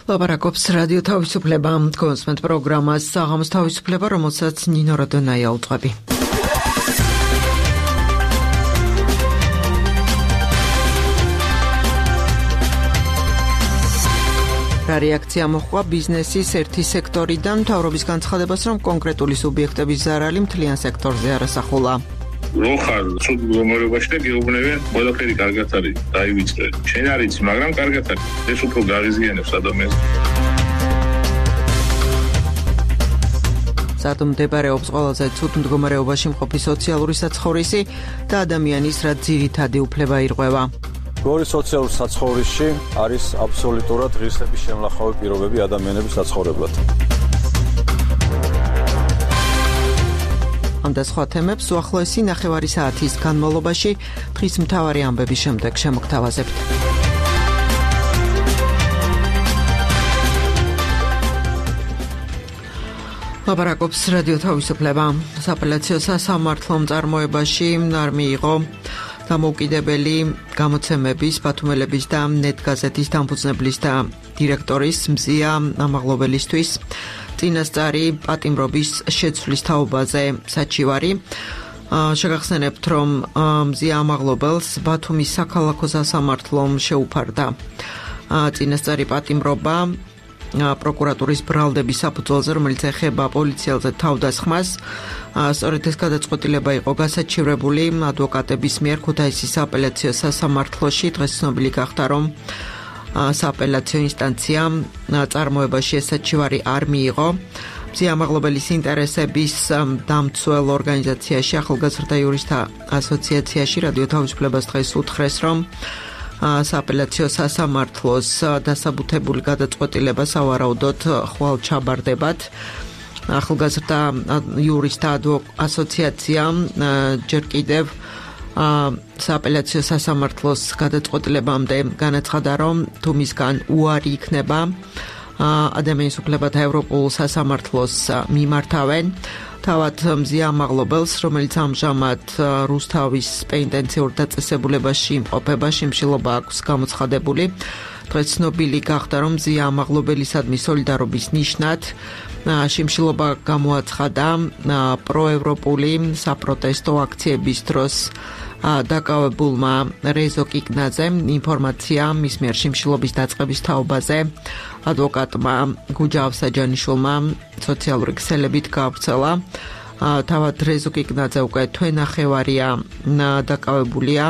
ლაპარაკობს რადიო თავისუფლება კონსმენტ პროგრამას საღამოს თავისუფლება, რომელსაც ნინო რადონაია უძღვები. რა რეაქცია მოჰყვა ბიზნესის ერთი სექტორიდან, მთავრობის განცხადებას, რომ კონკრეტული სუბიექტების ზარალი მთლიან სექტორზე არასახულა. ხარ ცუდ მდგომარეობაში და გეუბნებიან ყველაფერი კარგად არის, დაივიწყე. შენ არ იცი, მაგრამ კარგად არის. ეს უფრო გაღიზიანებს ადამიანს. სათუმ მდებარეობს ყველაზე ცუდ მდგომარეობაში მყოფი სოციალური საცხოვრისი და ადამიანის რა ძირითადი უფლება ირღვევა. გორის სოციალურ საცხოვრისში არის აბსოლუტურად ღირსების შემლახავი პირობები ადამიანების საცხოვრებლად. ამ და სხვა თემებს უახლოესი ნახევარი საათის განმავლობაში დღის მთავარი ამბების შემდეგ შემოგთავაზებთ. ლაპარაკობს რადიო თავისუფლება. სააპელაციო სასამართლომ წარმოებაში არ მიიღო დამოუკიდებელი გამოცემების, ბათუმელების და ნეტგაზეთის დამფუძნებლის და დირექტორის მზია ამაღლობელისთვის წინასწარი პატიმრობის შეცვლის თაობაზე საჩივარი. შეგახსენებთ, რომ მზია ამაღლობელს ბათუმის საქალაქო სასამართლომ შეუფარდა წინასწარი პატიმრობა პროკურატურის ბრალდების საფუძველზე, რომელიც ეხება პოლიციელზე თავდასხმას. სწორედ ეს გადაწყვეტილება იყო გასაჩივრებული ადვოკატების მიერ ქუთაისის სააპელაციო სასამართლოში. დღეს ცნობილი გახდა, რომ სააპელაციო ინსტანციამ წარმოებაში ეს საჩივარი არ მიიღო. მზია ამაღლობელის ინტერესების დამცველ ორგანიზაციაში, ახალგაზრდა იურისტთა ასოციაციაში რადიო თავისუფლებას დღეს უთხრეს, რომ სააპელაციო სასამართლოს დასაბუთებული გადაწყვეტილება სავარაუდოდ ხვალ ჩაბარდებათ. ახალგაზრდა იურისტთა ასოციაცია ჯერ კიდევ სააპელაციო სასამართლოს გადაწყვეტილებამდე განაცხადა, რომ თუ მისგან უარი იქნება ადამიანის უფლებათა ევროპულ სასამართლოს მიმართავენ. თავად მზია ამაღლობელს, რომელიც ამჟამად რუსთავის პენიტენციურ დაწესებულებაში იმყოფება, შიმშილობა აქვს გამოცხადებული. დღეს ცნობილი გახდა, რომ მზია ამაღლობელისადმი სოლიდარობის ნიშნად შიმშილობა გამოაცხადა პროევროპული საპროტესტო აქციების დროს დაკავებულმა რეზო კიკნაძემ. ინფორმაცია მის მიერ შიმშილობის დაწყების თაობაზე ადვოკატმა გუჯა ავსაჯანიშვილმა სოციალური ქსელებით გაავრცელა. თავად რეზო კიკნაძე უკვე თვენახევარია დაკავებულია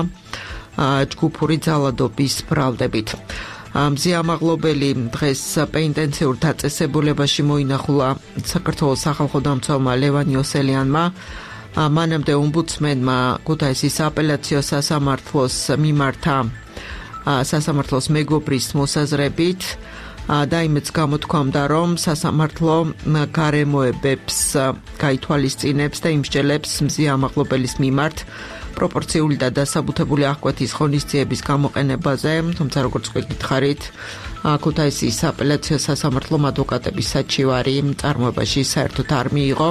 ჯგუფური ძალადობის ბრალდებით. მზია ამაღლობელი დღეს პენიტენციურ დაწესებულებაში მოინახულა საქართველოს სახალხო დამცველმა ლევან იოსელიანმა. მანამდე ომბუდსმენმა ქუთაისის სააპელაციო სასამართლოს მიმართა სასამართლოს მეგობრის მოსაზრებით და იმედს გამოთქვამდა, რომ სასამართლო გარემოებებს გაითვალისწინებს და იმსჯელებს მზია ამაღლობელის მიმართ პროპორციული და დასაბუთებული აღკვეთის ღონისძიების გამოყენებაზე, თუმცა როგორც გვეკითხარით, ქუთაისის სააპელაციო სასამართლომ ადვოკატების საჩივარი წარმოებაში საერთოდ არ მიიღო.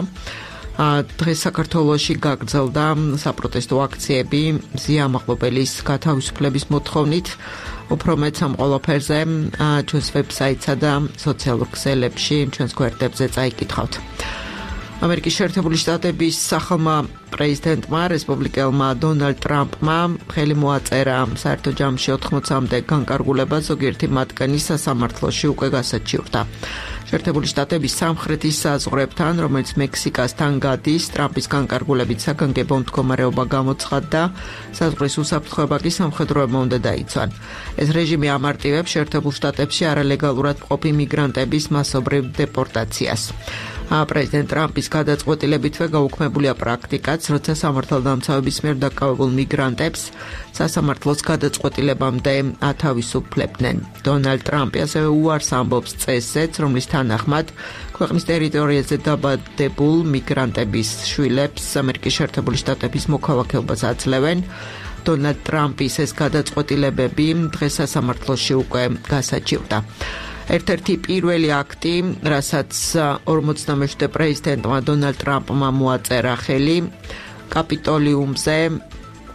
დღეს საქართველოში გაგრძელდა საპროტესტო აქციები მზია ამაღლობელის გათავისუფლების მოთხოვნით. უფრო მეც ამ ყველაფერზე ჩვენს ვებსაიტსა და სოციალურ ქსელებში ჩვენს გვერდებზე წაიკითხავთ. ამერიკის შეერთებული შტატების სახელმა პრეზიდენტმა, რესპუბლიკელმა დონალდ ტრამპმა ხელი მოაწერა საერთო ჯამში 80-მდე განკარგულება ზოგიერთი მათგანი სასამართლოში უკვე გასაჩივრდა. შეერთებული შტატების სამხრეთის საზღვრებთან, რომელიც მექსიკასთან გადის, ტრამპის განკარგულებით საგანგებო მდგომარეობა გამოცხადდა, საზღვრის უსაფრთხოება კი სამხედროებმა უნდა დაიცვან. ეს რეჟიმი ამარტივებს შეერთებულ შტატებში არალეგალურად მყოფი მიგრანტების მასობრივ დეპორტაციას. პრეზიდენტ ტრამპის გადაწყვეტილებითვე გაუქმებულია პრაქტიკაც, როცა სამართალდამცავების მიერ დაკავებულ მიგრანტებს სასამართლოს გადაწყვეტილებამდე ათავისუფლებდნენ. დონალდ ტრამპი ასევე უარს ამბობს წესზეც, რომლის თანახმად ქვეყნის ტერიტორიაზე დაბადებულ მიგრანტების შვილებს ამერიკის შეერთებული შტატების მოქალაქეობას აძლევენ. დონალდ ტრამპის ეს გადაწყვეტილებები დღეს სასამართლოში უკვე გასაჩივრდა. ერთ-ერთი პირველი აქტი, რასაც 47-მდე პრეზიდენტმა დონალდ ტრამპმა მოაწერა ხელი კაპიტოლიუმზე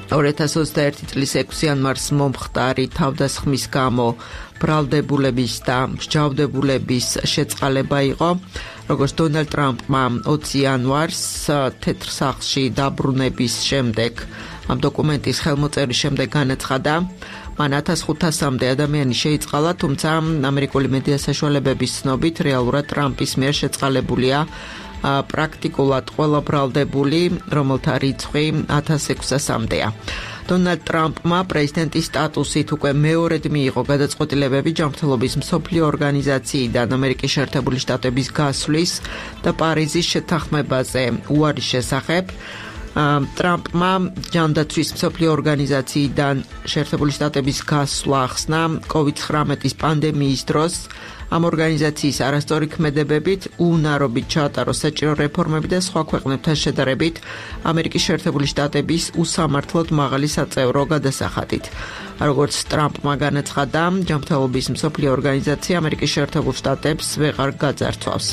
2021 წლის 6 იანვარს მომხდარი თავდასხმის გამო ბრალდებულების და მსჯავრდებულების შეწყალება იყო, როგორც დონალდ ტრამპმა 20 იანვარს თეთრ სახლში დაბრუნების შემდეგ ამ დოკუმენტის ხელმოწერის შემდეგ განაცხადა, მან 1500-მდე ადამიანი შეიწყალა, თუმცა ამერიკული მედია საშუალებების ცნობით რეალურად ტრამპის მიერ შეწყალებულია პრაქტიკულად ყველა ბრალდებული, რომელთა რიცხვი 1600-მდეა. დონალდ ტრამპმა პრეზიდენტის სტატუსით უკვე მეორედ მიიღო გადაწყვეტილებები ჯანმრთელობის მსოფლიო ორგანიზაციიდან ამერიკის შეერთებული შტატების გასვლის და პარიზის შეთანხმებაზე უარის შესახებ. ტრამპმა ჯანდაცვის მსოფლიო ორგანიზაციიდან შეერთებული შტატების გასვლა ახსნა COVID-19 პანდემიის დროს. ამ ორგანიზაციის არასწორი ქმედებებით უუნარობით ჩაატარო საჭირო რეფორმები და სხვა ქვეყნებთან შედარებით ამერიკის შეერთებული შტატების უსამართლოდ მაღალი საწევრო გადასახადით. როგორც ტრამპმა განაცხადა, ჯანმრთელობის მსოფლიო ორგანიზაცია ამერიკის შეერთებულ შტატებს ვეღარ გაძარცვავს.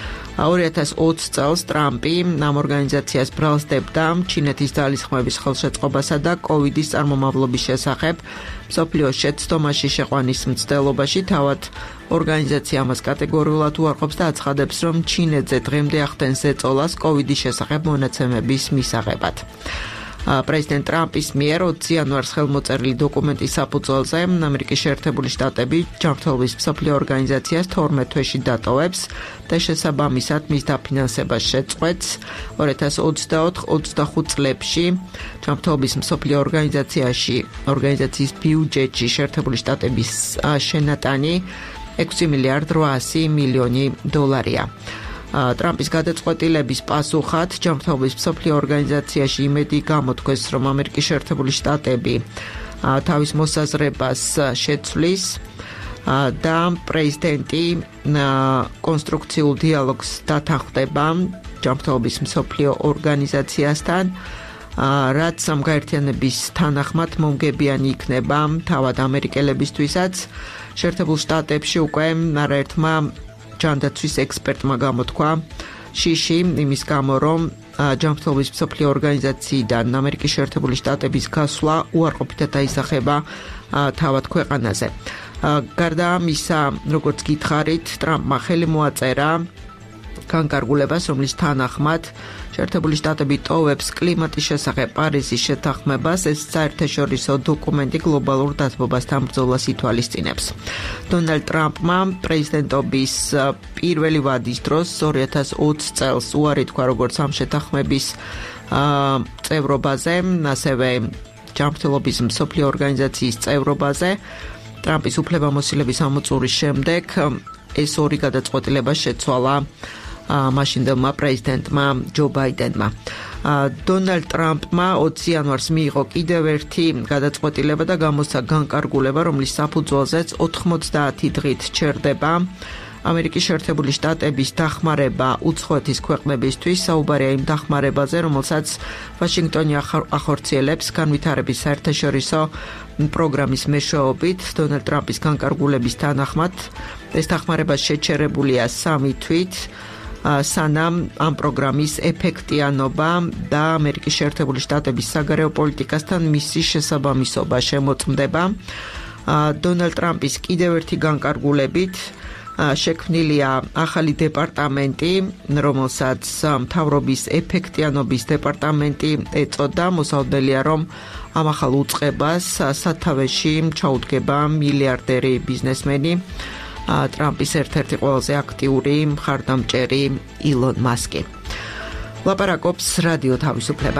2020 წელს ტრამპი ამ ორგანიზაციას ბრალსდებდა ჩინეთის ძალისხმევის ხელშეწყობასა და კოვიდის წარმომავლობის შესახებ მსოფლიოს შეცდომაში შეყვანის მცდელობაში. თავად ორგანიზაცია ამას კატეგორიულად უარყოფს და აცხადებს, რომ ჩინეთზე დღემდე ახდენს ეწოლას კოვიდის შესახებ მონაცემების მისაღებად. პრეზიდენტ ტრამპის მიერ 20 იანვარს ხელმოწერილი დოკუმენტის საფუძველზე ამერიკის შეერთებული შტატები ჯანმრთელობის მსოფლიო ორგანიზაციას 12 თვეში დატოვებს და შესაბამისად მის დაფინანსებას შეწყვეტს. 2024-25 წლებში ჯანმრთელობის მსოფლიო ორგანიზაციის ბიუჯეტში შეერთებული შტატების შენატანი 6 მილიარდ 800 მილიონი დოლარია. ტრამპის გადაწყვეტილების პასუხად ჯანმრთელობის მსოფლიო ორგანიზაციაში იმედი გამოთქვეს, რომ ამერიკის შეერთებული შტატები თავის მოსაზრებას შეცვლის და პრეზიდენტი კონსტრუქციულ დიალოგს დათანხმდება ჯანმრთელობის მსოფლიო ორგანიზაციასთან, რაც ამ გაერთიანების თანახმად მომგებიანი იქნება თავად ამერიკელებისთვისაც. შეერთებულ შტატებში უკვე არაერთმა ჯანდაცვის ექსპერტმა გამოთქვა შიში იმის გამო, რომ ჯანმრთელობის მსოფლიო ორგანიზაციიდან ამერიკის შეერთებული შტატების გასვლა უარყოფითად აისახება თავად ქვეყანაზე. გარდა ამისა, როგორც გითხარით, ტრამპმა ხელი მოაწერა განკარგულებას, რომლის თანახმად შეერთებული შტატები ტოვებს კლიმატის შესახებ პარიზის შეთანხმებას. ეს საერთაშორისო დოკუმენტი გლობალურ დათბობასთან ბრძოლას ითვალისწინებს. დონალდ ტრამპმა პრეზიდენტობის პირველი ვადის დროს 2020 წელს უარი თქვა როგორც ამ შეთანხმების წევრობაზე, ასევე ჯანმრთელობის მსოფლიო ორგანიზაციის წევრობაზე. ტრამპის უფლებამოსილების ამოწურის შემდეგ ეს ორი გადაწყვეტილება შეცვალა მაშინდელმა პრეზიდენტმა ჯო ბაიდენმა. დონალდ ტრამპმა 20 იანვარს მიიღო კიდევ ერთი გადაწყვეტილება და გამოსცა განკარგულება, რომლის საფუძველზეც 90 დღით ჩერდება ამერიკის შეერთებული შტატების დახმარება უცხოეთის ქვეყნებისთვის. საუბარია იმ დახმარებაზე, რომელსაც ვაშინგტონი ახორციელებს განვითარების საერთაშორისო პროგრამის მეშვეობით. დონალდ ტრამპის განკარგულების თანახმად ეს დახმარება შეჩერებულია 3 თვით, სანამ ამ პროგრამის ეფექტიანობა და ამერიკის შეერთებული შტატების საგარეო პოლიტიკასთან მისი შესაბამისობა შემოწმდება. დონალდ ტრამპის კიდევ ერთი განკარგულებით შექმნილია ახალი დეპარტამენტი, რომელსაც მთავრობის ეფექტიანობის დეპარტამენტი ეწოდა. მოსალოდნელია, რომ ამ ახალ უწყებას სათავეში ჩაუდგება მილიარდერი ბიზნესმენი, ტრამპის ერთ-ერთი ყველაზე აქტიური მხარდამჭერი ილონ მასკი. ლაპარაკობს რადიო თავისუფლება.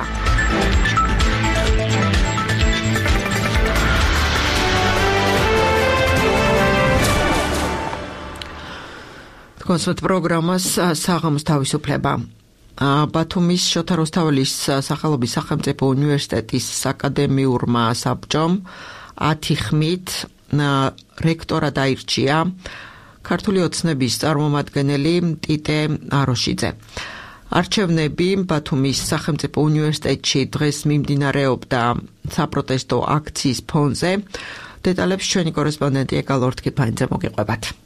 კონსულტ პროგრამას საღამოს თავისუფლება. ბათუმის შოთა რუსთაველის სახელობის სახელმწიფო უნივერსიტეტის აკადემიურმა საბჭომ 10 ხმით რექტორად აირჩია ქართული ოცნების წარმომადგენელი ტიტე აროშიძე. არჩევნები ბათუმის სახელმწიფო უნივერსიტეტში დღეს მიმდინარეობდა საპროტესტო აქციის ფონზე. დეტალებს ჩვენი კორესპონდენტი ეკალორთკიფანიძე მოგიყვებათ.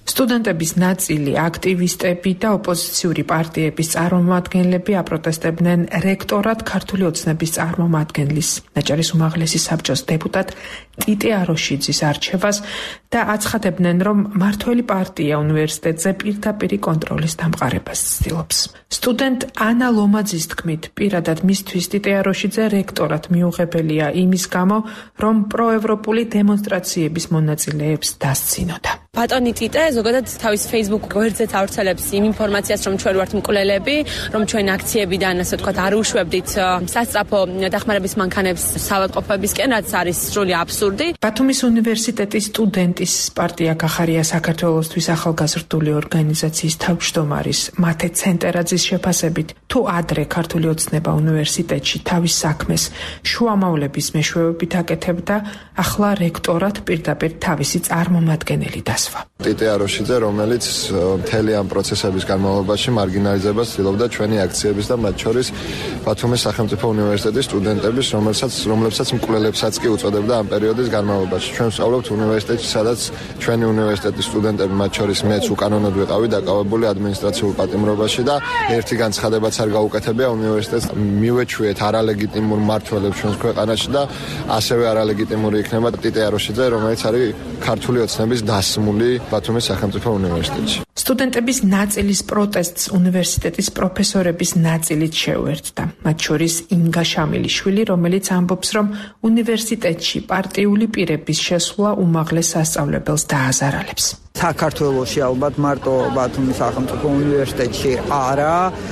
სტუდენტების ნაწილი, აქტივისტები და ოპოზიციური პარტიების წარმომადგენლები აპროტესტებდნენ რექტორად ქართული ოცნების წარმომადგენლის, ნაჭარის უმაღლესი საბჭოს დეპუტატ ტიტე აროშიძის არჩევას და აცხადებდნენ, რომ მმართველი პარტია უნივერსიტეტზე პირდაპირი კონტროლის დამყარებას ცდილობს. სტუდენტ ანა ლომაძის თქმით, პირადად მისთვის ტიტე აროშიძე რექტორად მიუღებელია იმის გამო, რომ პროევროპული დემონსტრაციების მონაწილეებს დასცინოდა. ბატონი ტიტე ზოგადად თავის Facebook გვერდზეც ავრცელებს იმ ინფორმაციას, რომ ჩვენ ვართ მკვლელები, რომ ჩვენ აქციებიდან, ასე ვთქვათ, არ უშვებდით სასწრაფო დახმარების მანქანებს საავადმყოფოებისკენ, რაც არის სრული აბსურდი. ბათუმის უნივერსიტეტის სტუდენტის პარტია გახარია საქართველოსთვის ახალგაზრდული ორგანიზაციის თავმჯდომარის მათე ცენტერაძის შეფასებით, თუ ადრე ქართული ოცნება უნივერსიტეტში თავის საქმეს შუამავლების მეშვეობით აკეთებდა, ახლა რექტორად პირდაპირ თავისი წარმომადგენელი დასვა. ტიტე აროშიძე, რომელიც მთელი ამ პროცესების განმავლობაში მარგინალიზებას ცდილობდა ჩვენი აქციების და მათ შორის ბათუმის სახელმწიფო უნივერსიტეტის სტუდენტების, რომლებსაც მკვლელებსაც კი უწოდებდა ამ პერიოდის განმავლობაში. ჩვენ ვსწავლობთ უნივერსიტეტში, სადაც ჩვენი უნივერსიტეტის სტუდენტები, მათ შორის მეც უკანონოდ ვიყავი დაკავებული ადმინისტრაციულ პატიმრობაში და ერთი განცხადებაც არ გაუკეთებია უნივერსიტეტს მივეჩვიეთ არალეგიტიმურ მმართველებს ჩვენს ქვეყანაში და ასევე არალეგიტიმური იქნება ტიტე აროშიძე, რომელიც არის ქართული ოცნების დასმული ბათუმის სახელმწიფო უნივერსიტეტში. სტუდენტების ნაწილის პროტესტს უნივერსიტეტის პროფესორების ნაწილით შეუერთდა. მათ შორის ინგა შამილიშვილი, რომელიც ამბობს, რომ უნივერსიტეტში პარტიული პირების შესვლა უმაღლეს სასწავლებელს დააზარალებს. საქართველოში ალბათ მარტო ბათუმის სახელმწიფო უნივერსიტეტში არა,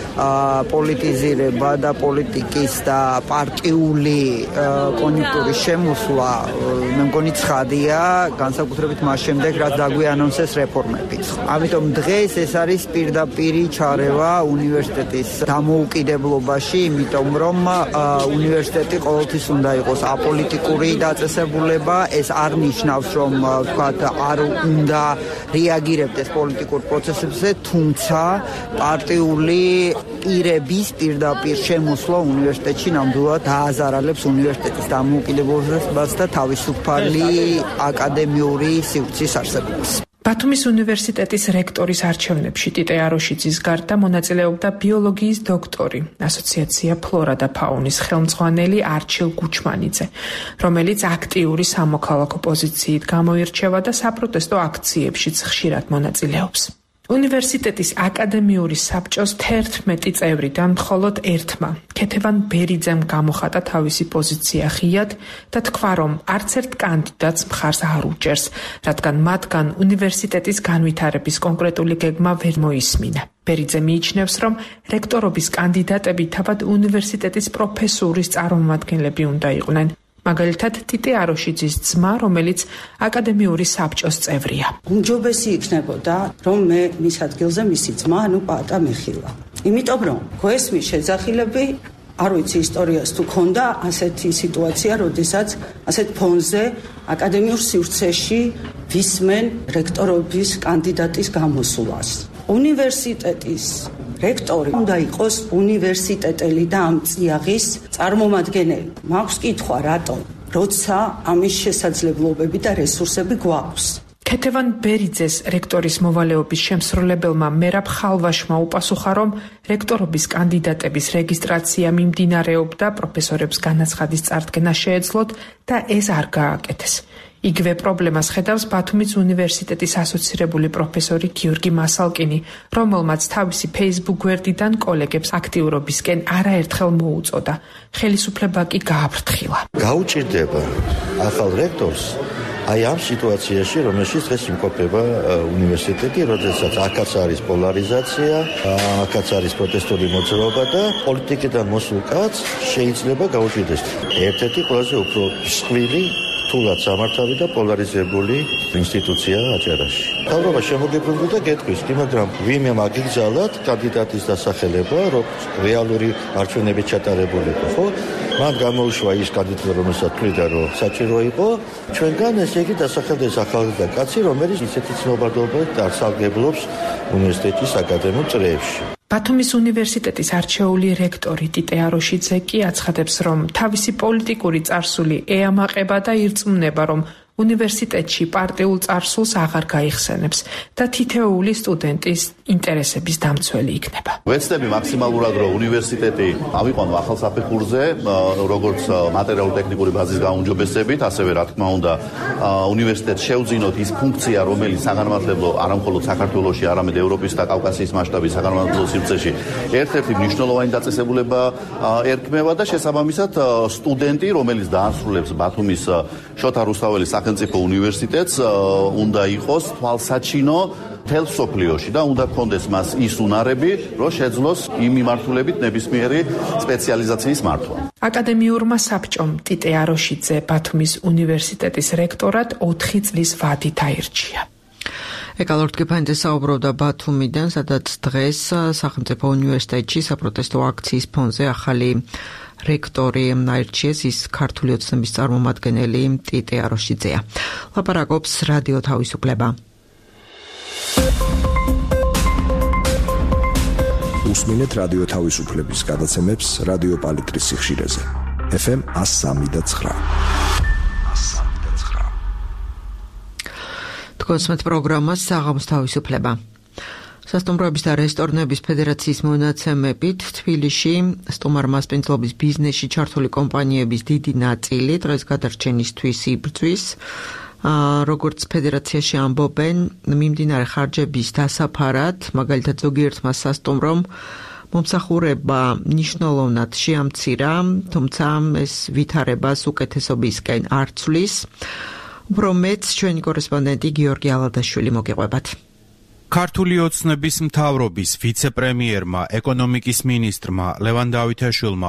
პოლიტიზირება და პოლიტიკის და პარტიული კონjunქტურის შემოსვლა მე მგონი ცხადია, განსაკუთრებით მას შემდეგ, რაც დაგვიანონსეს რეფორმებით. ამიტომ დღეს ეს არის პირდაპირი ჩარევა უნივერსიტეტის დამოუკიდებლობაში, იმიტომ რომ უნივერსიტეტი ყოველთვის უნდა იყოს აპოლიტიკური დაწესებულება, ეს არ ნიშნავს, რომ ვთქვათ, არ უნდა რეაგირებდეს პოლიტიკურ პროცესებზე, თუმცა პარტიული პირების პირდაპირ შემოსვლა უნივერსიტეტში ნამდვილად დააზარალებს უნივერსიტეტის დამოუკიდებლობას და თავისუფალი აკადემიური სივრცის არსებობას. ბათუმის უნივერსიტეტის რექტორის არჩევნებში ტიტე აროშიძის გარდა მონაწილეობდა ბიოლოგიის დოქტორი, ასოციაცია ფლორა და ფაუნის ხელმძღვანელი არჩილ გუჩმანიძე, რომელიც აქტიური სამოქალაქო პოზიციით გამოირჩევა და საპროტესტო აქციებშიც ხშირად მონაწილეობს. უნივერსიტეტის აკადემიური საბჭოს 11 წევრიდან მხოლოდ ერთმა, ქეთევან ბერიძემ გამოხატა თავისი პოზიცია ღიად და თქვა, რომ არც ერთ კანდიდატს მხარს არ უჭერს, რადგან მათგან უნივერსიტეტის განვითარების კონკრეტული გეგმა ვერ მოისმინა. ბერიძე მიიჩნევს, რომ რექტორობის კანდიდატები თავად უნივერსიტეტის პროფესურის წარმომადგენლები უნდა იყვნენ. მაგალითად, ტიტე აროშიძის ძმა, რომელიც აკადემიური საბჭოს წევრია. უმჯობესი იქნებოდა, რომ მე მის ადგილზე მისი ძმა, პაატა მიხილა. იმიტომ რომ გესმის შეძახილები, არ ვიცი ისტორიას თუ ქონდა ასეთი სიტუაცია, როდესაც ასეთ ფონზე აკადემიურ სივრცეში ვისმენ რექტორობის კანდიდატის გამოსვლას. უნივერსიტეტის რექტორი უნდა იყოს უნივერსიტეტელი და ამ წიაღის წარმომადგენელი. მაქვს კითხვა, რატომ? როცა ამის შესაძლებლობები და რესურსები გვაქვს. ქეთევან ბერიძეს რექტორის მოვალეობის შემსრულებელმა მერაბ ხალვაშმა უპასუხა, რომ რექტორობის კანდიდატების რეგისტრაცია მიმდინარეობდა, პროფესორებს განაცხადის წარდგენა შეეძლოთ და ეს არ გააკეთეს. იგივე პრობლემას ხედავს ბათუმის უნივერსიტეტის ასოცირებული პროფესორი გიორგი მასალკინი, რომელმაც თავისი Facebook გვერდიდან კოლეგებს აქტიურობისკენ არაერთხელ მოუწოდა. ხელისუფლება კი გააფრთხილა. გაუჭირდება ახალ რექტორს აი ამ სიტუაციაში, რომელშიც დღეს იმყოფება უნივერსიტეტი, როდესაც აქაც არის პოლარიზაცია, აქაც არის პროტესტული მოძრაობა და პოლიტიკიდან მოსულ კაცს შეიძლება გაუჭირდეს. ერთ-ერთი ყველაზე უფრო მსხვილი თულად სამართავი და პოლარიზებული ინსტიტუცია აჭარაში. მთავრობა შემოგებრუნდა გეტყვის, მაგრამ ვინმე მაგიგზავნათ კანდიდატის დასახელება, რომ რეალური არჩევნებით ჩატარებულიყო, ხო? მან გამოუშვა ის კანდიდატი, რომელსაც თვლიდა, რომ საჭირო იყო. ჩვენგან ესე იგი დასახელდეს ახალგაზრდა კაცი, რომელიც ისეთი ცნობადობებით დასაგებლობს უნივერსიტეტის აკადემიურ წრეებში. ბათუმის უნივერსიტეტის არჩეული რექტორი ტიტე აროშიძე კი აცხადებს, რომ თავისი პოლიტიკური წარსული ეამაყება და ირწმუნება, რომ უნივერსიტეტში პარტიულ წარსულს აღარ გაიხსენებს და თითეული სტუდენტის ინტერესების დამცველი იქნება. ვეცდები მაქსიმალურად რომ უნივერსიტეტი ავიყვანო ახალ საფეხურზე, როგორც მატერიალურ-ტექნიკური ბაზის გაუმჯობესებით, ასევე რა თქმა უნდა უნივერსიტეტს შეუძინოთ ის ფუნქცია, რომელიც საგანმანათლებლო არა მხოლოდ საქართველოში, არამედ ევროპის და კავკასიის მასშტაბის საგანმანათლებლო სივრცეში ერთ-ერთი მნიშვნელოვანი დაწესებულება ერქმევა და შესაბამისად სტუდენტი, რომელიც დაასრულებს ბათუმის შოთა რუსთაველის სახელმწიფო უნივერსიტეტს, უნდა იყოს თვალსაჩინო მთელ სოფლიოში და უნდა ქონდეს მას ის უნარები, რომ შეძლოს იმ მიმართულებით ნებისმიერი სპეციალიზაციის მართვა. აკადემიურმა საბჭომ ტიტე აროშიძე ბათუმის უნივერსიტეტის რექტორად 4 წლის ვადით აირჩია. ეკალორ ტკიფანიძე საუბრობდა ბათუმიდან, სადაც დღეს სახელმწიფო უნივერსიტეტში საპროტესტო აქციის ფონზე ახალი რექტორი აირჩიეს, ის ქართული ოცნების წარმომადგენელი ტიტე აროშიძეა. ლაპარაკობს რადიო თავისუფლება. უსმინეთ რადიო თავისუფლების გადაცემებს რადიო პალიტრის სიხშირეზე. FM 103.9. თქვენს პროგრამას საღამოს თავისუფლება. სასტუმროების და რესტორნების ფედერაციის მონაცემებით თბილისში სტუმარ-მასპინძლობის ბიზნესში ჩართული კომპანიების დიდი ნაწილი დღეს გადარჩენისთვის იბრძვის. როგორც ფედერაციაში ამბობენ, მიმდინარე ხარჯების დასაფარად, მაგალითად ზოგიერთმა სასტუმრომ მომსახურება მნიშვნელოვნად შეამცირა, თუმცა ეს ვითარებას უკეთესობისკენ არ ცვლის. უფრო მეც ჩვენი კორესპონდენტი გიორგი ალადაშვილი მოგიყვებათ. ქართული ოცნების მთავრობის ვიცე-პრემიერმა, ეკონომიკის მინისტრმა ლევან დავითაშვილმა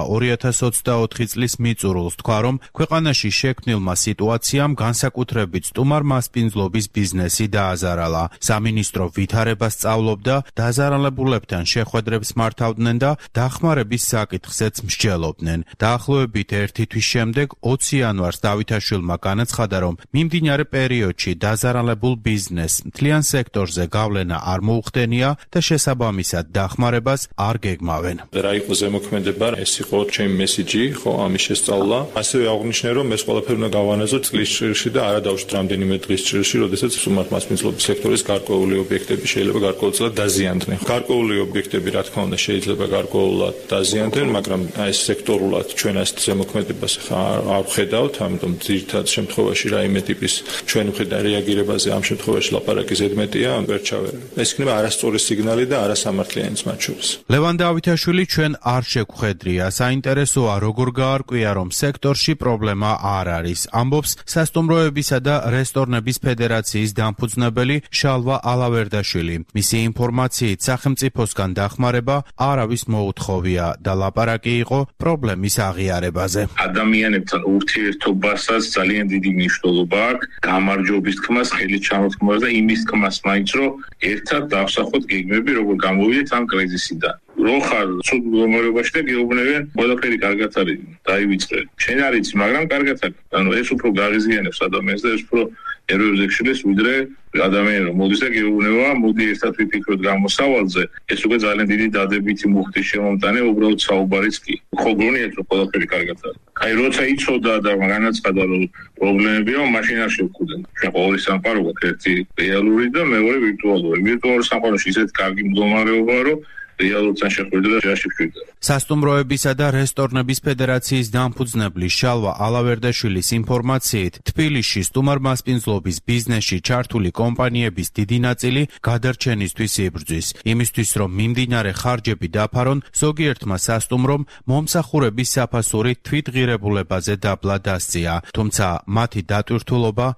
2024 წლის მიწურულს თქვა, რომ ქვეყანაში შექმნილმა სიტუაციამ განსაკუთრებით სტუმარ-მასპინძლობის ბიზნესი დააზარალა. სამინისტრო ვითარებას სწავლობდა, დაზარალებულებთან შეხვედრებს მართავდნენ და დახმარების საკითხზეც მსჯელობდნენ. დაახლოებით 1 თვის შემდეგ 20 იანვარს დავითაშვილმა განაცხადა, რომ მიმდინარე პერიოდში დაზარალებულ ბიზნესს მთლიან სექტორზე გავლენა არ მოუხდენია და შესაბამისად დახმარებას არ გეგმავენ. რა იყო ზემოქმედება, ეს იყო ჩემი მესიჯი, ხო, ამის შესწავლა. ასევე აღნიშნე, რომ ეს ყველაფერი უნდა გავანაზოთ წლის ჭირში და არა დავუშვით რამდენიმე დღის ჭირში, როდესაც სტუმარ-მასპინძლობის სექტორის გარკვეული ობიექტები შეიძლება გარკვეულწილად დაზიანდნენ. გარკვეული ობიექტები, რა თქმა უნდა, შეიძლება გარკვეულად დაზიანდნენ, მაგრამ ეს სექტორულად ჩვენ ასეთ ზემოქმედებას არ ვხედავთ, ამიტომ ძირითად შემთხვევაში რაიმე ტიპის ჩვენ მხრიდან რეაგირებაზე ამ შემთხვევაში ლაპარაკი ზედმეტია, ვერ ჩავერე. ეს იქნება არასწორი სიგნალი და არასამართლიანიც მათ შორის. ლევან დავითაშვილი ჩვენ არ შეგხვედრია. საინტერესოა როგორ გაარკვია, რომ სექტორში პრობლემა არ არის. ამბობს სასტუმროებისა და რესტორნების ფედერაციის დამფუძნებელი შალვა ალავერდაშვილი. მისი ინფორმაციით სახელმწიფოსგან დახმარება არავის მოუთხოვია და ლაპარაკი იყო პრობლემის აღიარებაზე. ადამიანებთან ურთიერთობასაც ძალიან დიდი მნიშვნელობა აქვს გამარჯვების თქმას, ხელით ჩამოთქმას და იმის თქმას მაინც რომ ერთად დავსახოთ გეგმები, როგორ გამოვიდეთ ამ კრიზისიდან. რო ხარ ცუდ მდგომარეობაში და გეუბნებიან, ყველაფერი კარგად არის, დაივიწყე. შენ არ იცი, მაგრამ კარგად არის. ანუ ეს უფრო გაღიზიანებს ადამიანს და ეს უფრო ერევებს ექშილეს, ვიდრე ადამიანი რომ მოდის და გეუბნება, მოდი ერთად ვიფიქროთ გამოსავალზე. ეს უკვე ძალიან დიდი დადებითი მუხტის შემომტანე, უბრალოდ საუბარიც კი. ხო გონიათ რომ ყველაფერი კარგად არის. აი როცა იცოდა და განაცხადა რომ პრობლემებია, მაშინ არ შევხვდნენ. შენ ყოველი სამყარო გვაქვს, ერთი რეალური და მეორე ვირტუალური. ვირტუალურ სამყაროში ისეთ კარგი მდგომარეობაა, რომ რეალურთან შეხვედრა შეაშიფშვიდა. სასტუმროებისა და რესტორნების ფედერაციის დამფუძნებლის შალვა ალავერდაშვილის ინფორმაციით, თბილისში სტუმარ-მასპინძლობის ბიზნესში ჩართული კომპანიების დიდი ნაწილი გადარჩენისთვის იბრძვის. იმისთვის, რომ მიმდინარე ხარჯები დაფარონ, ზოგიერთმა სასტუმრომ მომსახურების საფასური თვითღირებულებაზე დაბლა დასწია, თუმცა მათი დატვირთულობა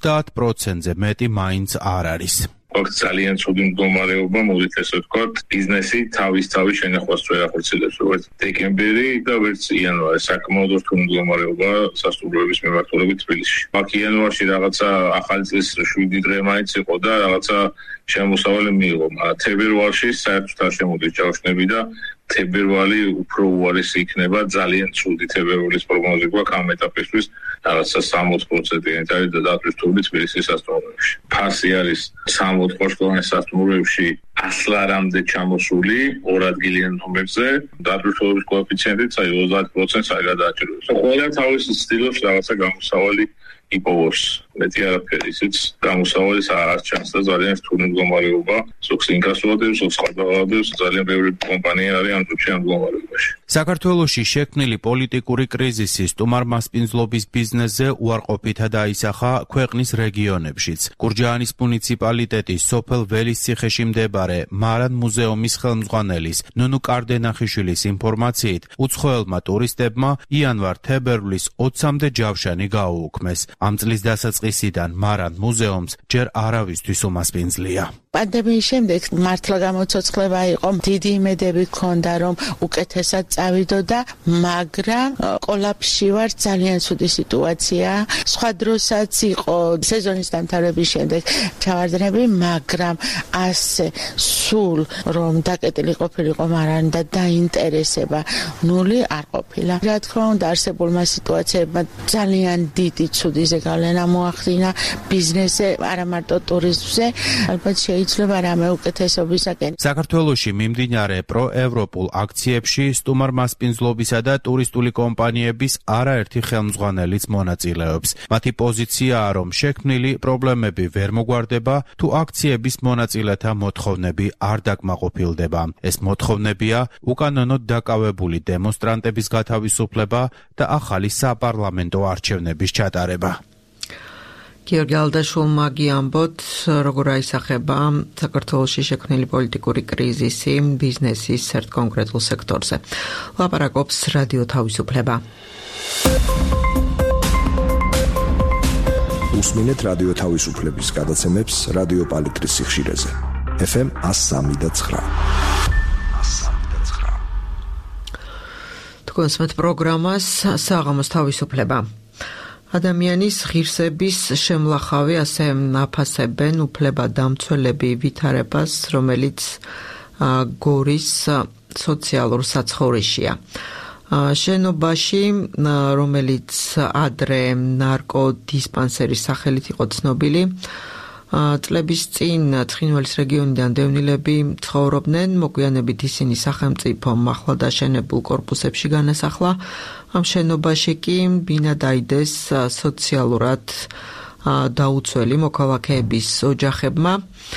30%-ზე მეტი მაინც არ არის. ძალიან ცუდი მდგომარეობა, მოდით ესე ვთქვათ, ბიზნესი თავის შენახვას ვერ ახორციელებს, როგორც დეკემბერი და ვერც იანვარი. საკმაოდ რთული მდგომარეობა სასტუმროების მიმართულებით თბილისში. აქ იანვარში რაღაცა ახალი წლის 7 დღე მაინც იყო და რაღაცა შემოსავალი მიიღო. თებერვალში საერთოდ არ შემოდის ჯავშნები და თებერვალი უფრო უარესი იქნება, ძალიან ცუდი თებერვალის პროგნოზი გვაქვს ამ ეტაპისთვის, რაღაცა 60%-იანი არის და დატვირთული თბილისის სასტუმროებში. ფასი არის 60% სასტუმროებში ასლარამდე ჩამოსული 2 ადგილიან ნომერზე, დატვირთულობის კოეფიციენტიც აი 30%-ს არ გადააჭიროს. ყველა თავის ცდილობს რაღაცა გამოსავალი იპოვოს. მეტი არაფერი, ისიც გამოსავალის არ ჩანს და ძალიან რთული მდგომარეობა. ზოგს ინკასოადებს, ზოგს ყადაღადებს, ძალიან ბევრი კომპანია არის ამ ჯგუფში ამ მდგომარეობაში. საქართველოში შექმნილი პოლიტიკური კრიზისი სტუმარ მასპინძლობის ბიზნესზე უარყოფითად აისახა ქვეყნის რეგიონებშიც. გურჯაანის მუნიციპალიტეტის სოფელ ველისციხეში მდებარე მარან მუზეუმის ხელმძღვანელის ნუნუ კარდენახიშვილის ინფორმაციით, უცხოელმა ტურისტებმა იანვარ-თებერვლის 20-მდე ჯავშანი გაუუქმეს. ამ წლის დასაწყისიდან მარან მუზეუმს ჯერ არავისთვის უმასპინძლია. პანდემიის შემდეგ მართლა გამოცოცხლება იყო, დიდი იმედები ჰქონდა, რომ უკეთესად წავიდოდა, მაგრამ კოლაფსში ვარ, ძალიან ცუდი სიტუაცია. სხვა დროსაც იყო სეზონის დამთავრების შემდეგ ჩავარდნები, მაგრამ ასე სულ რომ დაკეტილი ყოფილიყო მარანი და დაინტერესება ნული არ ყოფილა. რა თქმა უნდა, არსებულმა სიტუაციებმა ძალიან დიდი ცუდი ზეგავლენა მოახდინა ბიზნესზე, არა მარტო ტურიზმზე, ალბათ შეიძლება რამე უკეთესობისაკენ. საქართველოში მიმდინარე პროევროპულ აქციებში სტუმარ მასპინძლობისა და ტურისტული კომპანიების არაერთი ხელმძღვანელიც მონაწილეობს. მათი პოზიციაა, რომ შექმნილი პრობლემები ვერ მოგვარდება, თუ აქციების მონაწილეთა მოთხოვნები არ დაკმაყოფილდება. ეს მოთხოვნებია უკანონოდ დაკავებული დემონსტრანტების გათავისუფლება და ახალი საპარლამენტო არჩევნების ჩატარება. გიორგი ალდაშვილმა გიამბოთ, როგორ აისახება საქართველოში შექმნილი პოლიტიკური კრიზისი ბიზნესის ერთ კონკრეტულ სექტორზე. ლაპარაკობს რადიო თავისუფლება. უსმინეთ რადიო თავისუფლების გადაცემებს რადიო პალიტრის სიხშირეზე. FM 103.9. თქვენს პროგრამას საღამოს თავისუფლება. ადამიანის ღირსების შემლახავი ასე აფასებენ უფლებადამცველები ვითარებას, რომელიც გორის სოციალურ საცხოვრიშია. შენობაში, რომელიც ადრე ნარკოდისპანსერის სახელით იყო ცნობილი, წლების წინ ცხინვალის რეგიონიდან დევნილები ცხოვრობდნენ, მოგვიანებით ისინი სახელმწიფომ ახლადაშენებულ კორპუსებში განასახლა. ამ შენობაში კი ბინა დაიდეს სოციალურად დაუცველი მოქალაქეების ოჯახებმა.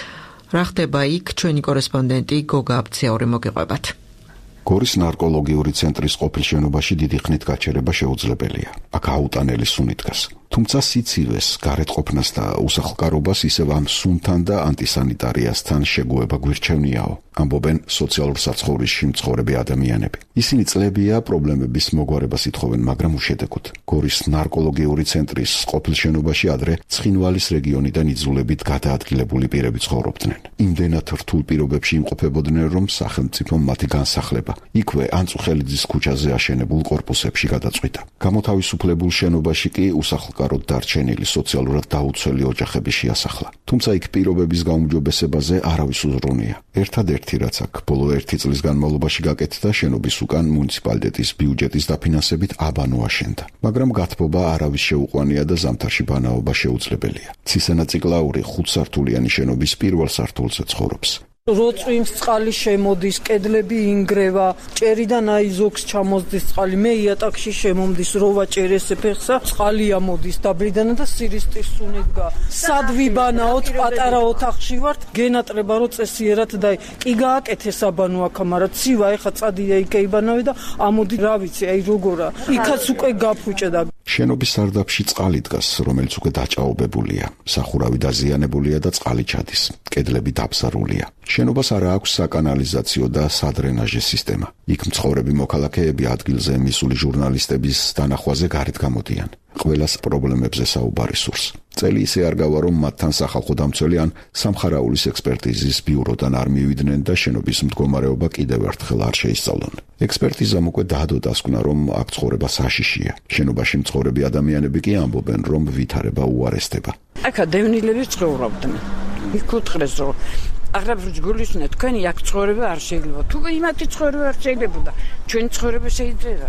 რა ხდება იქ, ჩვენი კორესპონდენტი გოგა აბციური მოგიყვებათ. გორის ნარკოლოგიური ცენტრის ყოფილ შენობაში დიდი ხნით გაჩერება შეუძლებელია. აქ აუტანელი სუნი დგას. თუმცა სიცივეს, გარეთყოფნას და უსახლკარობას ისევ ამ სუნთან და ანტისანიტარიასთან შეგუება გვირჩევნიაო, ამბობენ სოციალურ საცხოვრისში მცხოვრები ადამიანები. ისინი წლებია პრობლემების მოგვარებას ითხოვენ, მაგრამ უშედეგოდ. გორის ნარკოლოგიური ცენტრის ყოფილ შენობაში ადრე ცხინვალის რეგიონიდან იძულებით გადაადგილებული პირები ცხოვრობდნენ. იმდენად რთულ პირობებში იმყოფებოდნენ, რომ სახელმწიფომ მათი განსახლება იქვე ანწუხელიძის ქუჩაზე აშენებულ კორპუსებში გადაწყვიტა. გამოთავისუფლებულ შენობაში კი უსახლკაროდ დარჩენილი სოციალურად დაუცველი ოჯახები შეასახლა. თუმცა იქ პირობების გაუმჯობესებაზე არავის უზრუნია. ერთადერთი რაც აქ ბოლო 1 წლის განმავლობაში გაკეთდა, შენობის უკან მუნიციპალიტეტის ბიუჯეტის დაფინანსებით აბანო აშენდა. მაგრამ გათბობა არავის შეუყვანია და ზამთარში ბანაობა შეუძლებელია. ცისანაწიკლაური 5 სართულიანი შენობის პირველ სართულზე ცხოვრობს. როწვიმს წყალი შემოდის, კედლები ინგრევა, ჭერიდან აი ზოგს ჩამოსდის წყალი, მე იატაკში შემომდის, რო ვაჭერესე ფეხსა, წყალი ამოდის დაბლიდან და სირისტის სუნი დგა. სად ვიბანაოთ, პატარა ოთახში ვართ, გენატრება რო წესიერად და კი გააკეთე საბანო აქ, მაგრამ ცივა ეხა წადია იქე იბანავე და ამოდი, რა ვიცი, აი როგორა. იქაც უკვე გაფუჭდა. შენობის სარდაფში წყალი დგას, რომელიც უკვე დაჭაობებულია. სახურავი დაზიანებულია და წყალი ჩადის. კედლები დაბზარულია. შენობას არ აქვს საკანალიზაციო და სადრენაჟე სისტემა. იქ მცხოვრები მოქალაქეები ადგილზე მისული ჟურნალისტების დანახვაზე გარეთ გამოდიან. ყველას პრობლემებზე საუბარი სურს. წელი ისე არ გავა, რომ მათთან სახალხო დამცველი ან სამხარაულის ექსპერტიზის ბიუროდან არ მივიდნენ და შენობის მდგომარეობა კიდევ ერთხელ არ შეისწავლონ. ექსპერტიზამ უკვე დაადო დასკვნა, რომ აქ ცხოვრება საშიშია. შენობაში მცხოვრები ადამიანები კი ამბობენ, რომ ვითარება უარესდება. აქ დევნილები ცხოვრობდნენ. იქ უთხრეს, რომ აღრაბს გულისხმობთ, თქვენი აქ ცხოვრება არ შეიძლება. თუ იმათი ცხოვრება არ შეიძლებოდა, ჩვენი ცხოვრება შეიძლება.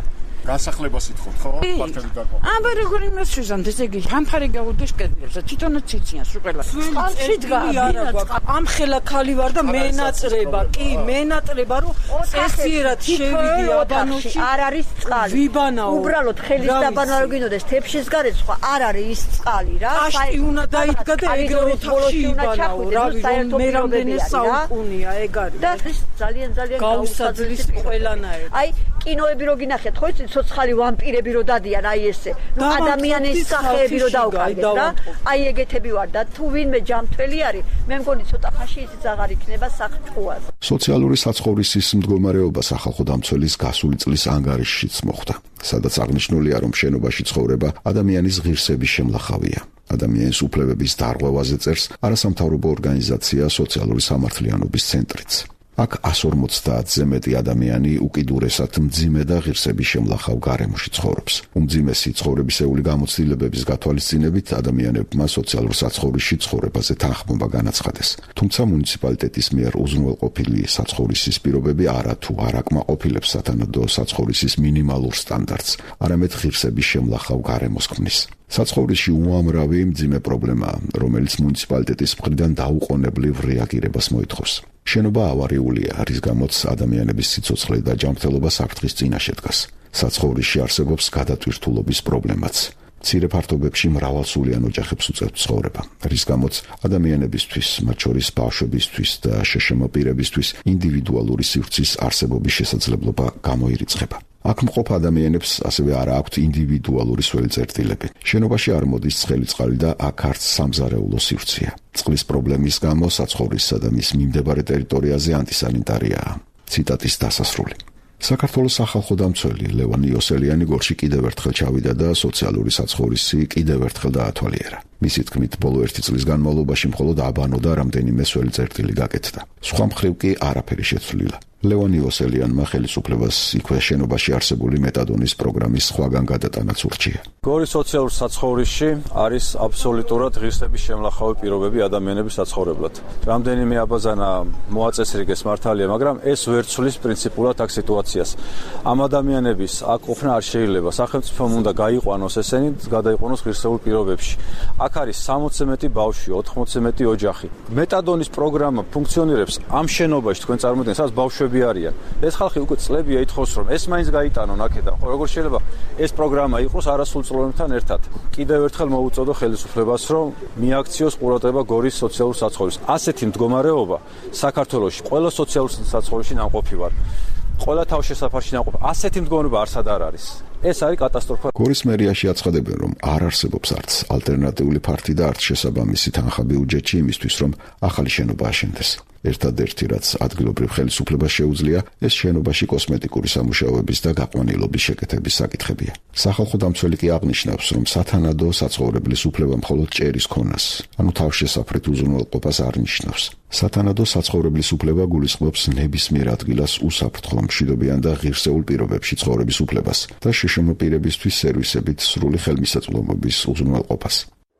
განსახლებას ითხოვთ, ხო? კვარტალი გაყვა. აბა როგორ იმას შეზამთ, ესე იგი, გამხარე გავუდეს კედლებს და თვითონაც ციციანს უყელა. წყალში დგა. ამ ხელა ქალი ვარ და მენატრება, კი, მენატრება, რომ წესიერად შევიდი აბანოში. არ არის წყალი. ვიბანაო. უბრალოდ ხელის დაბანა რო გინდოდეს, თეფშის გარეთ სხვა არ არის ის წყალი რა. აშტი უნდა დაიდგა და ეგრე ოთახში იბანაო, რავი, რომ მე რამდენი საუკუნია ეგ არის. და ძალიან გაუსაძლის ყველანაირად. აი, კინოები რო გინახეთ, ხო იცით, ცოცხალი ვამპირები რო დადიან, აი ესე. ადამიანის სახეები რო დაუკარგეთ რა. აი ეგეთები ვარ და თუ ვინმე ჯამთველი არის, მე მგონი ცოტა ხანში ისიც აღარ იქნება საფრთხეაზე. სოციალური საცხოვრისის მდგომარეობა სახალხო დამცველის გასული წლის ანგარიშშიც მოხვდა, სადაც აღნიშნულია, რომ შენობაში ცხოვრება ადამიანის ღირსების შემლახავია. ადამიანის უფლებების დარღვევაზე წერს არასამთავრობო ორგანიზაცია სოციალური სამართლიანობის ცენტრიც. აქ 150-ზე მეტი ადამიანი უკიდურესად მძიმე და ღირსების შემლახავ გარემოში ცხოვრობს. უმძიმესი ცხოვრებისეული გამოცდილებების გათვალისწინებით ადამიანებმა სოციალურ საცხოვრისში ცხოვრებაზე თანხმობა განაცხადეს. თუმცა მუნიციპალიტეტის მიერ უზრუნველყოფილი საცხოვრისის პირობები არათუ არ აკმაყოფილებს სათანადო საცხოვრისის მინიმალურ სტანდარტს, არამედ ღირსების შემლახავ გარემოს ქმნის. საცხოვრისში უამრავი მძიმე პრობლემაა, რომელიც მუნიციპალიტეტის მხრიდან დაუყოვნებლივ რეაგირებას მოითხოვს. შენობა ავარიულია, რის გამოც ადამიანების სიცოცხლე და ჯანმრთელობა საფრთხის წინაშე დგას. საცხოვრისში არსებობს გადატვირთულობის პრობლემაც. მცირე ფართობებში მრავალსულიან ოჯახებს უწევთ ცხოვრება, რის გამოც ადამიანებისთვის, მათ შორის ბავშვებისთვის და შეშემო პირებისთვის ინდივიდუალური სივრცის არსებობის შესაძლებლობა გამოირიცხება. აქ მყოფ ადამიანებს ასევე არ აქვთ ინდივიდუალური სველი წერტილები. შენობაში არ მოდის ცხელი წყალი და აქ არც სამზარეულო სივრცეა. წყლის პრობლემის გამო საცხოვრისსა და მის მიმდებარე ტერიტორიაზე ანტისანიტარიაა. ციტატის დასასრული. საქართველოს სახალხო დამცველი ლევან იოსელიანი გორში კიდევ ერთხელ ჩავიდა და სოციალური საცხოვრისი კიდევ ერთხელ დაათვალიერა. მისი თქმით, ბოლო 1 წლის განმავლობაში მხოლოდ აბანო და რამდენიმე სველი წერტილი გაკეთდა. სხვა მხრივ კი არაფერი შეცვლილა. ლევან იოსელიანმა ხელისუფლებას იქვე შენობაში არსებული მეტადონის პროგრამის სხვაგან გადატანაც ურჩია. გორის სოციალურ საცხოვრისში არის აბსოლუტურად ღირსების შემლახავი პირობები ადამიანების საცხოვრებლად. რამდენიმე აბაზანა მოაწესრიგეს მართალია, მაგრამ ეს ვერ ცვლის პრინციპულად აქ სიტუაციას. ამ ადამიანების აქ ყოფნა არ შეიძლება. სახელმწიფომ უნდა გაიყვანოს ესენი, გადაიყვანოს ღირსეულ პირობებში. აქ არის 60-ზე მეტი ბავშვი, 80-ზე მეტი ოჯახი. მეტადონის პროგრამა ფუნქციონირებს ამ შენობაში, თქვენ წარმოიდგინეთ, სადაც ბავშვები არიან. ეს ხალხი უკვე წლებია ითხოვს, რომ ეს მაინც გაიტანონ აქედან. ხო, როგორ შეიძლება ეს პროგრამა იყოს არასრულწლოვანებთან ერთად. კიდევ ერთხელ მოვუწოდო ხელისუფლებას, რომ მიაქციოს ყურადღება გორის სოციალურ საცხოვრისს. ასეთი მდგომარეობა საქართველოში ყველა სოციალურ საცხოვრისში ნამყოფი ვარ. ყველა თავშესაფარში ნამყოფი. ასეთი მდგომარეობა არსად არ არის. ეს არის კატასტროფა. გორის მერიაში აცხადებენ, რომ არ არსებობს არც ალტერნატიული ფართი და არც შესაბამისი თანხა ბიუჯეტში იმისთვის, რომ ახალი შენობა აშენდეს. ერთადერთი, რაც ადგილობრივ ხელისუფლებას შეუძლია, ეს შენობაში კოსმეტიკური სამუშაოების და გაყვანილობის შეკეთების საკითხებია. სახალხო დამცველი კი აღნიშნავს, რომ სათანადო საცხოვრებლის უფლება მხოლოდ ჭერის ქონას, ანუ თავშესაფრით უზრუნველყოფას არ ნიშნავს. სათანადო საცხოვრებლის უფლება გულისხმობს ნებისმიერ ადგილას უსაფრთხო, მშვიდობიან და ღირსეულ პირობებში ცხოვრების უფლებას და შეშემო პირებისთვის სერვისებით სრული ხელმისაწვდომობის უზრუნველყოფას.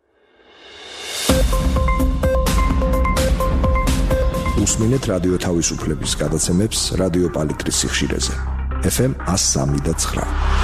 უსმინეთ რადიო თავისუფლების გადაცემებს რადიო პალიტრის სიხშირეზე. FM 103.9.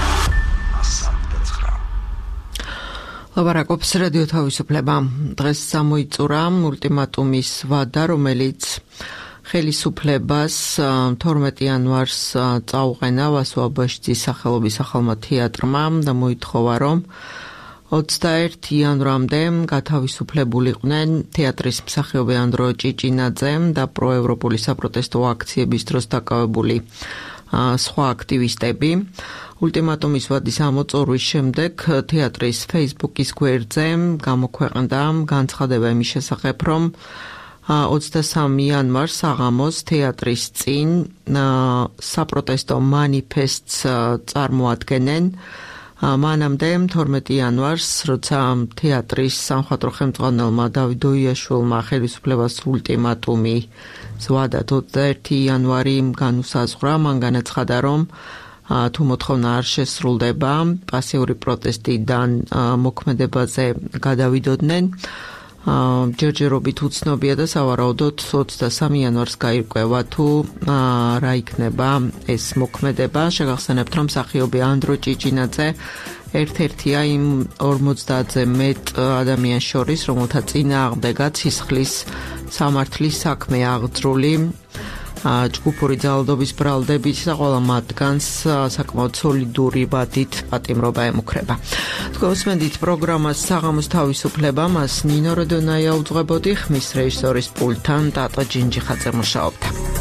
ლაპარაკობს რადიო თავისუფლება. დღეს გამოიწურა ულტიმატუმის ვადა, რომელიც ხელისუფლებას 12 იანვარს წაუყენა ვასუაბაშიძის სახელობის ახალმა თეატრმა და მოითხოვა, რომ 21 იანვრამდე გათავისუფლებულიყვნენ თეატრის მსახიობი ანდრო ჭიჭინაძე და პროევროპული საპროტესტო აქციების დროს დაკავებული სხვა აქტივისტები. ულტიმატუმის ვადის ამოწურვის შემდეგ თეატრის Facebook-ის გვერდზე გამოქვეყნდა განცხადება იმის შესახებ, რომ 23 იანვარს საღამოს თეატრის წინ საპროტესტო მანიფესტს წარმოადგენენ. მანამდე 12 იანვარს, როცა თეატრის სამხატვრო ხელმძღვანელმა დავით დოიაშვილმა ხელისუფლებას ულტიმატუმი ზვადა 21 იანვარი განუსაზღვრა, მან განაცხადა, რომ თუ მოთხოვნა არ შესრულდება, პასიური პროტესტიდან მოქმედებაზე გადავიდოდნენ. ჯერჯერობით უცნობია და სავარაუდოდ 23 იანვარს გაირკვევა თუ რა იქნება ეს მოქმედება. შეგახსენებთ, რომ მსახიობი ანდრო ჭიჭინაძე ერთ-ერთია იმ 50-ზე მეტ ადამიანს შორის, რომელთა წინააღმდეგაც სისხლის სამართლის საქმე აღძრული. ჯგუფური ძალადობის ბრალდებით და ყველა მათგანს საკმაოდ სოლიდური ვადით პატიმრობა ემუქრება. თქვენს პროგრამას საღამოს თავისუფლება მას ნინო როდონაია უძღვებოდი, ხმის რეჟისორის პულტთან დატა ჯინჯიხაძე მუშაობდა.